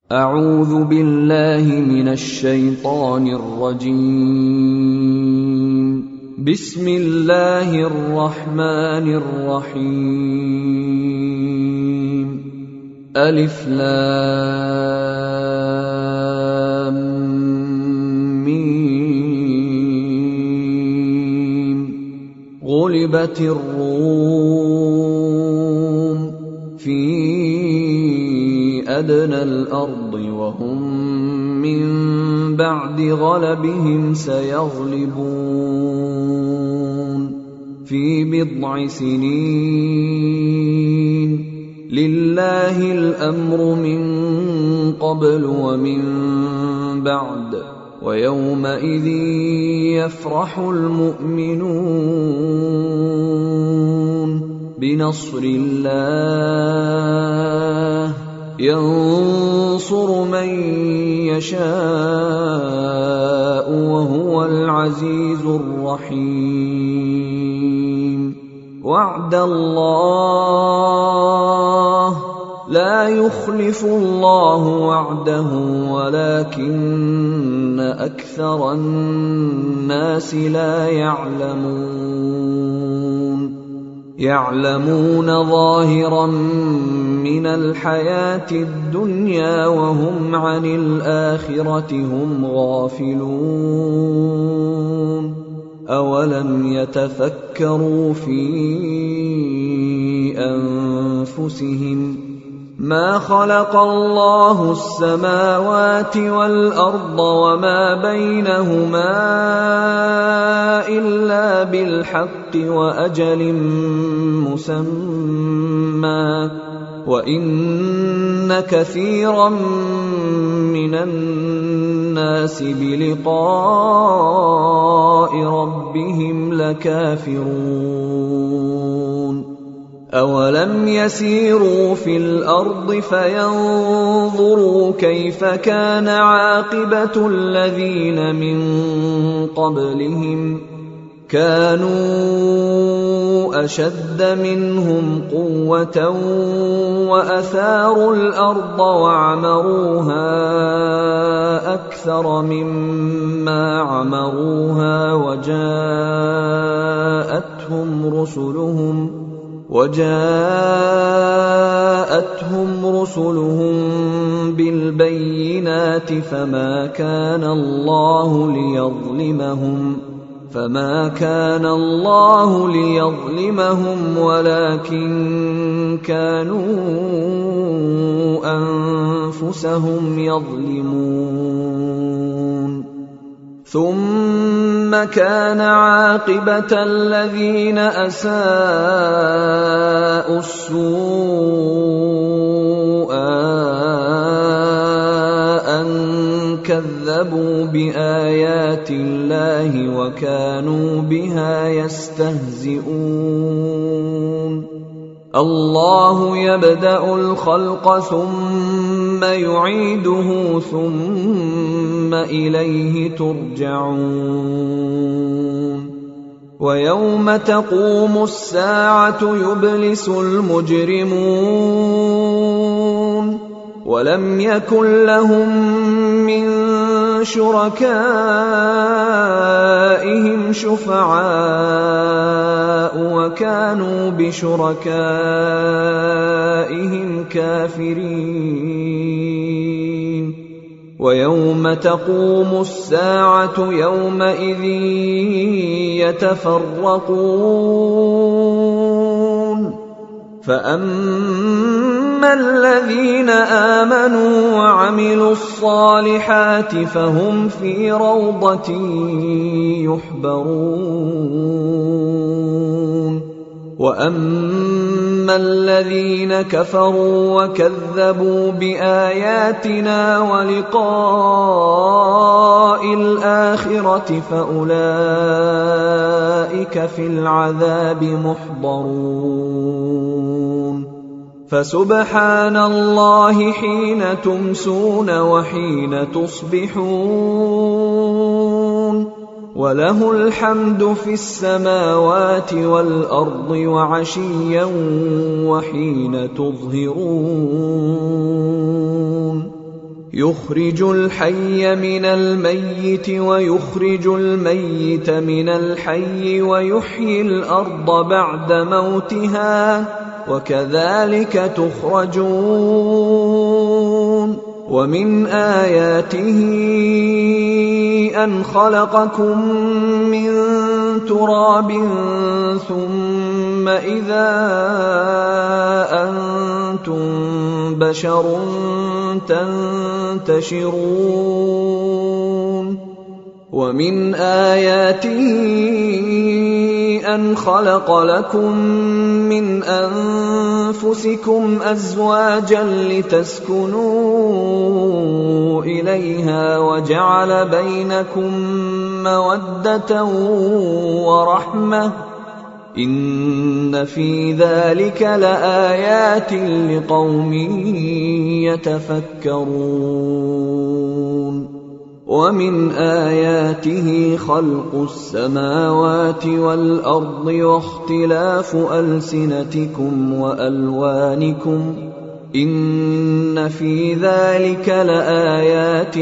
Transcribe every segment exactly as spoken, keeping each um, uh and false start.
أعوذ بالله من الشيطان الرجيم. بسم الله الرحمن الرحيم. ألف لام ميم. غلبت الروم في أدنى الأرض وهم من بعد غلبهم سيغلبون في بضع سنين. لله الأمر من قبل ومن بعد ويومئذ يفرح المؤمنون بنصر الله ينصر من يشاء وهو العزيز الرحيم. وعد الله لا يخلف الله وعده ولكن أكثر الناس لا يعلمون. يعلمون ظاهرا من الحياة الدنيا وهم عن الآخرة هم غافلون. أولم يتفكروا في أنفسهم ما خلق الله السماوات والأرض وما بينهما إلا بالحق وأجل مسمى وإن كثيرا من الناس بلقاء ربهم لكافرون. أولم يسيروا في الأرض فينظروا كيف كان عاقبة الذين من قبلهم كانوا أشد منهم قوة وأثاروا الأرض وعمروها أكثر مما عمروها وجاءتهم رسلهم وجاءتهم رسلهم بالبينات فما كان الله ليظلمهم فما كان الله ليظلمهم ولكن كانوا أنفسهم يظلمون. ثم كان عاقبة الذين أساءوا السوء أن كذبوا بآيات الله وكانوا بها يستهزئون. الله يبدأ الخلق ثم يعيده ثم إليه ترجعون. ويوم تقوم الساعة يبلس المجرمون ولم يكن لهم من شركائهم شفعاء وكانوا بشركائهم كافرين. ويوم تقوم الساعة يومئذ يتفرقون فأما الذين آمنوا وعملوا الصالحات فهم في روضة يحبرون. وأما الذين كفروا وكذبوا بآياتنا ولقاء الآخرة فأولئك في العذاب محضرون. فسبحان الله حين تمسون وحين تصبحون وله الحمد في السماوات والأرض وعشيا وحين تظهرون. يخرج الحي من الميت ويخرج الميت من الحي ويحيي الأرض بعد موتها وكذلك تخرجون ومن آياته أن خلقكم من تراب ثم إذا أنتم بشر تنتشرون ومن آياته أن خلق لكم من أنفسكم أزواجا لتسكنوا إليها وجعل بينكم مودة ورحمة إن في ذلك لآيات لقوم يتفكرون ومن آياته خلق السماوات والأرض واختلاف ألسنتكم وألوانكم إن في ذلك لآيات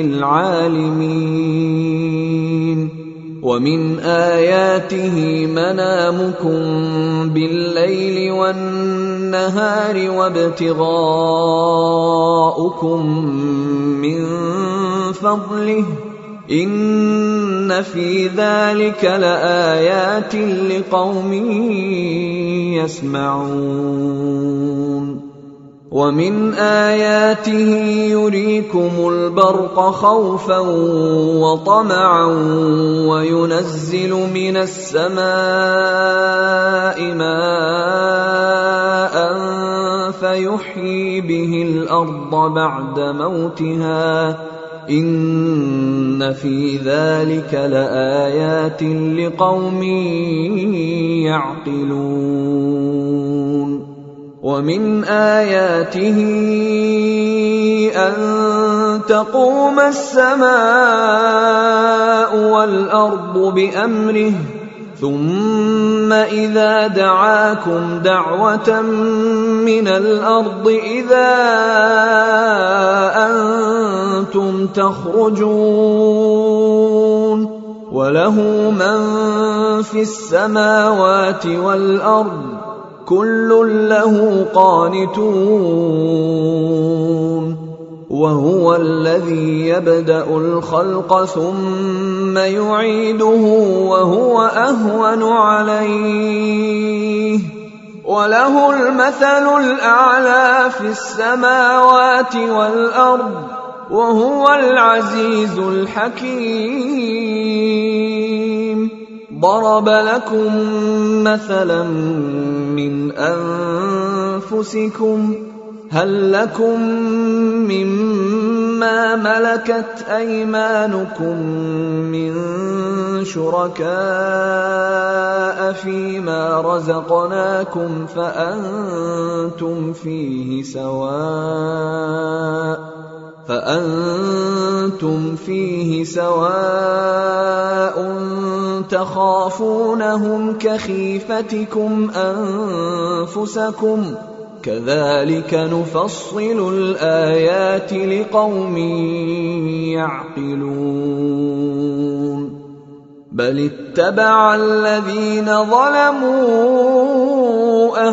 للعالمين ومن آياته منامكم بالليل والنهار وابتغاؤكم من فضله إن في ذلك لآيات لقوم يسمعون ومن آياته يريكم البرق خوفا وطمعا وينزل من السماء ماء فيحيي به الأرض بعد موتها إن في ذلك لآيات لقوم يعقلون ومن آياته أن تقوم السماء والأرض بأمره ثم إذا دعاكم دعوة من الأرض إذا أنتم تخرجون وله من في السماوات والأرض كل له قانتون وهو الذي يبدأ الخلق ثم يعيده وهو أهون عليه وله المثل الأعلى في السماوات والأرض وهو العزيز الحكيم ضرب لكم مثلا من أنفسكم هل لكم مما ملكت أيمانكم من شركاء فيما رزقناكم فأنتم فيه سواء فأنتم فيه سواء تخافونهم كخيفتكم أنفسكم كذلك نفصل الآيات لقوم يعقلون بل اتبع الذين ظلموا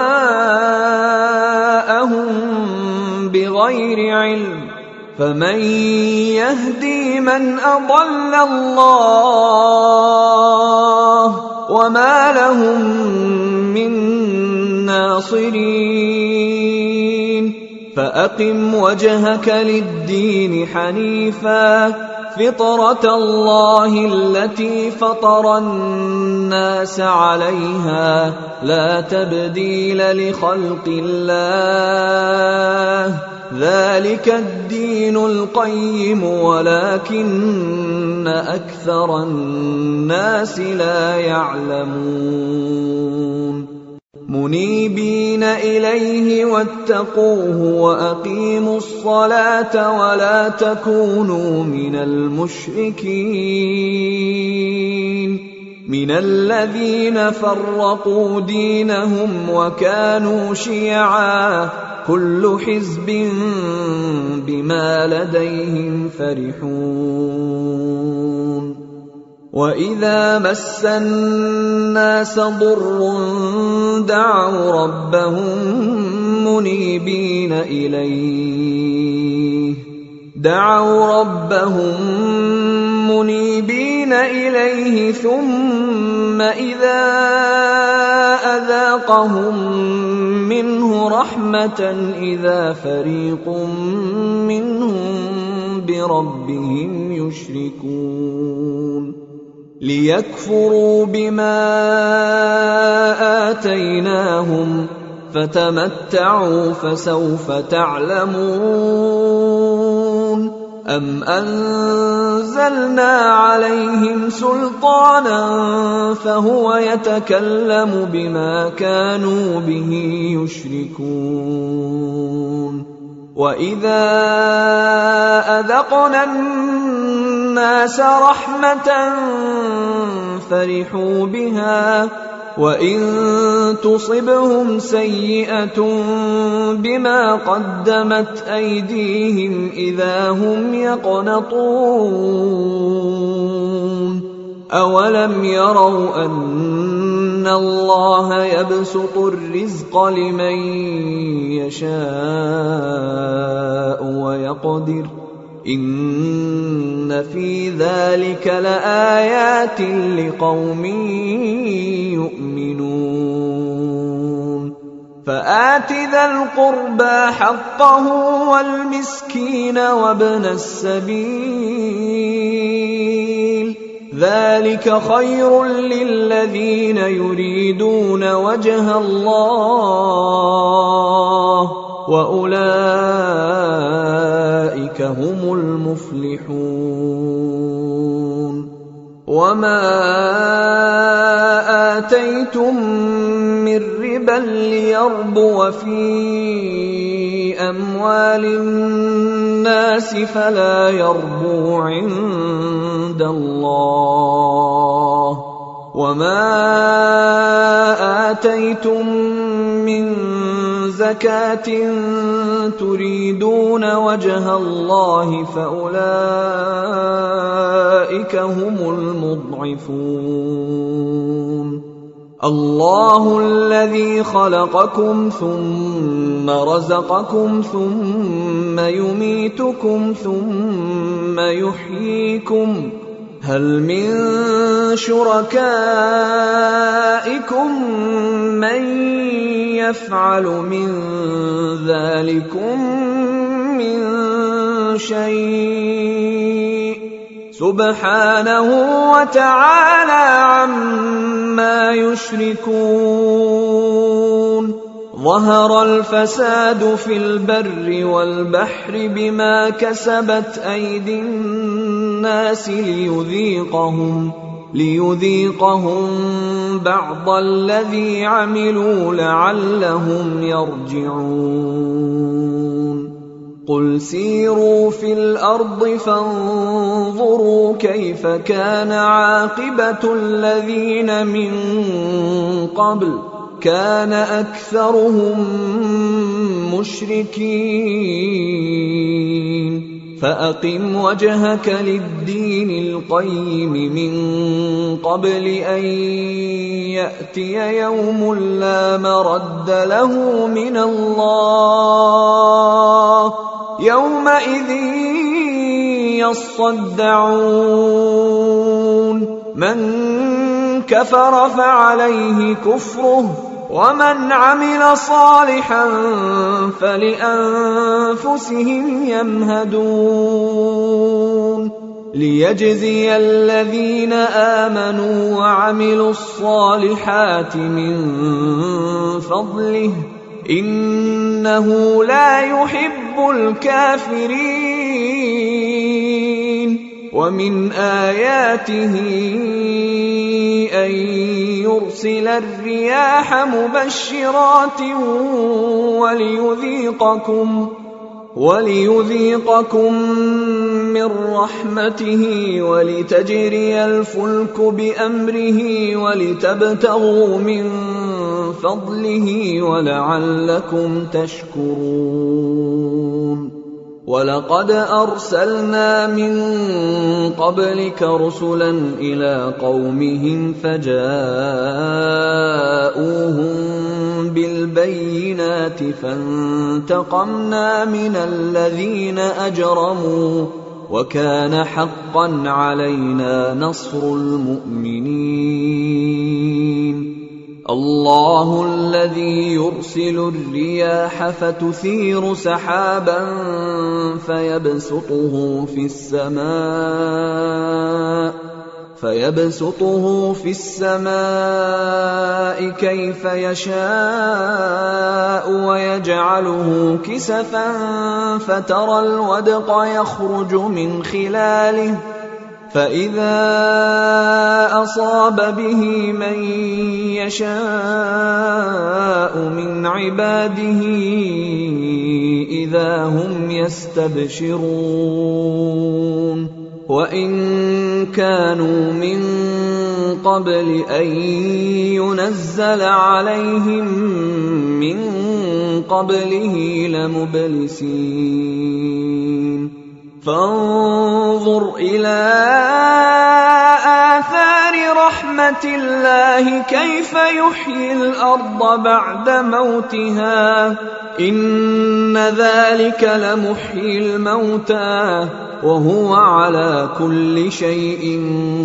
أهواءهم بغير علم فمن يهدي من أضل الله وما لهم من ناصرين فأقم وجهك للدين حنيفا فطرة الله التي فطر الناس عليها لا تبديل لخلق الله ذلك الدين القيم ولكن أكثر الناس لا يعلمون منيبين إليه واتقوه وأقيموا الصلاة ولا تكونوا من المشركين من الذين فرقوا دينهم وكانوا شيعا كل حزب بما لديهم فرحون وإذا مس الناس ضر دعوا ربهم منيبين إليه دعوا ربهم منيبين إليه ثم إذا أذاقهم منه رحمة إذا فريق منهم بربهم يشركون ليكفروا بما آتيناهم فتمتعوا فسوف تعلمون أم أنزلنا عليهم سلطانا فهو يتكلم بما كانوا به يشركون وإذا أذقنا الناس رحمة فرحوا بها وإن تصبهم سيئة بما قدمت أيديهم إذا هم يقنطون أولم يروا أن الله يبسط الرزق لمن يشاء ويقدر إن في ذلك لآيات لقوم يؤمنون فآت ذا القربى حقه والمسكين وابن السبيل ذلك خير للذين يريدون وجه الله وأولئك هم المفلحون وما آتيتم من ربا ليربو في أموال الناس فلا يربو عند الله وما آتيتم من زكاة تريدون وجه الله فأولئك هم المضعفون الله الذي خلقكم ثم رزقكم ثم يميتكم ثم يحييكم هل من شركائكم من يفعل من ذلكم من شيء سبحانه وتعالى عما يشركون ظهر الفساد في البر والبحر بما كسبت أيدي الناس ليذيقهم ليذيقهم بعض الذي عملوا لعلهم يرجعون قل سيروا في الأرض فانظروا كيف كان عاقبة الذين من قبل كان أكثرهم مشركين فأقم وجهك للدين القيم من قبل أن يأتي يوم لا مرد له من الله يومئذ يصدعون من كفر فعليه كفره ومن عمل صالحا فلأنفسهم يمهدون ليجزي الذين آمنوا وعملوا الصالحات من فضله إنه لا يحب الكافرين ومن آياته أن يرسل الرياح مبشرات وليذيقكم وليذيقكم من رحمته ولتجري الفلك بأمره ولتبتغوا من فضله ولعلكم تشكرون. ولقد أرسلنا من قبلك رسلا إلى قومهم فجاءوهم بالبينات فانتقمنا من الذين أجرموا وكان حقا علينا نصر المؤمنين. الله الذي يرسل الرياح فتثير سحابا فيبسطه في السماء فيبسطه في السماء كيف يشاء ويجعله كسفا فترى الودق يخرج من خلاله فإذا أصاب به من يشاء من عباده إذا هم يستبشرون. وإن كانوا من قبل أن ينزل عليهم من قبله لمبلسين. فانظر إلى آثار رحمة الله كيف يحيي الأرض بعد موتها إن ذلك لمحيي الموتى وهو على كل شيء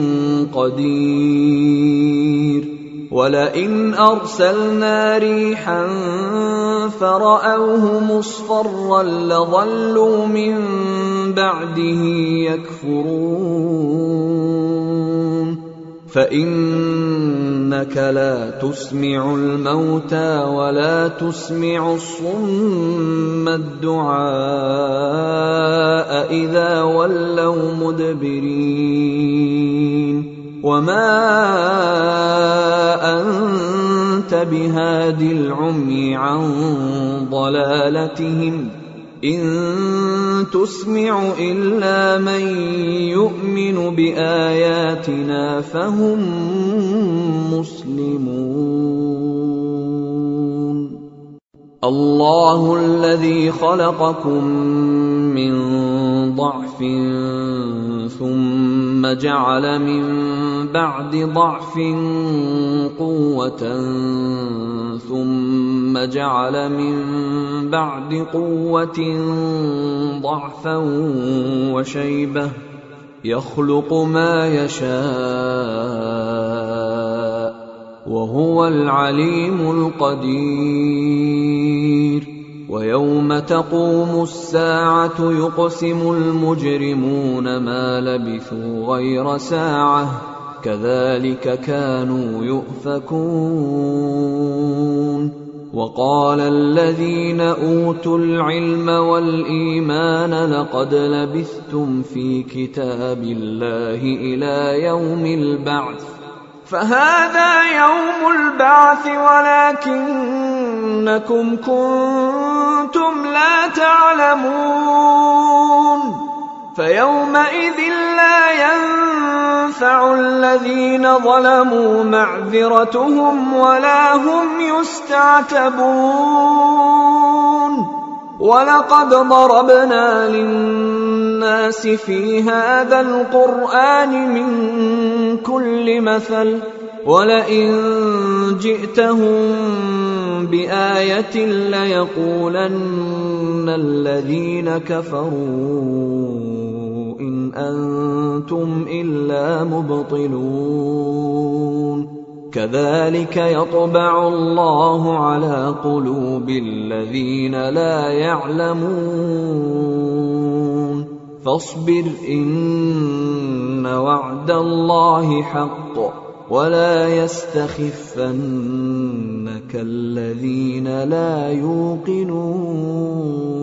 قدير. ولئن أرسلنا ريحا فرأوه مصفرا لظلوا من بعده يكفرون. فإنك لا تسمع الموتى ولا تسمع الصم الدعاء إذا ولوا مدبرين. وما أنت بهاد العمي عن ضلالتهم إن تسمع إلا من يؤمن بآياتنا فهم مسلمون. الله الذي خلقكم من ضعف ثم جعل من بعد ضعف قوة ثم جعل من بعد قوة ضعفا وشيبة يخلق ما يشاء وهو العليم القدير. ويوم تقوم الساعة يقسم المجرمون ما لبثوا غير ساعة كذلك كانوا يؤفكون. وقال الذين أوتوا العلم والإيمان لقد لبثتم في كتاب الله إلى يوم البعث فهذا يوم البعث ولكنكم كنتم لا تعلمون. فيومئذ لا ينفع الذين ظلموا معذرتهم ولا هم يستعتبون. ولقد ضربنا للناس في هذا القرآن من كل مثل ولئن جئتهم بآية ليقولن الذين كفروا إن أنتم إلا مبطلون. كذلك يطبع الله على قلوب الذين لا يعلمون. فاصبر إن وعد الله حق ولا يستخفنك الذين لا يوقنون.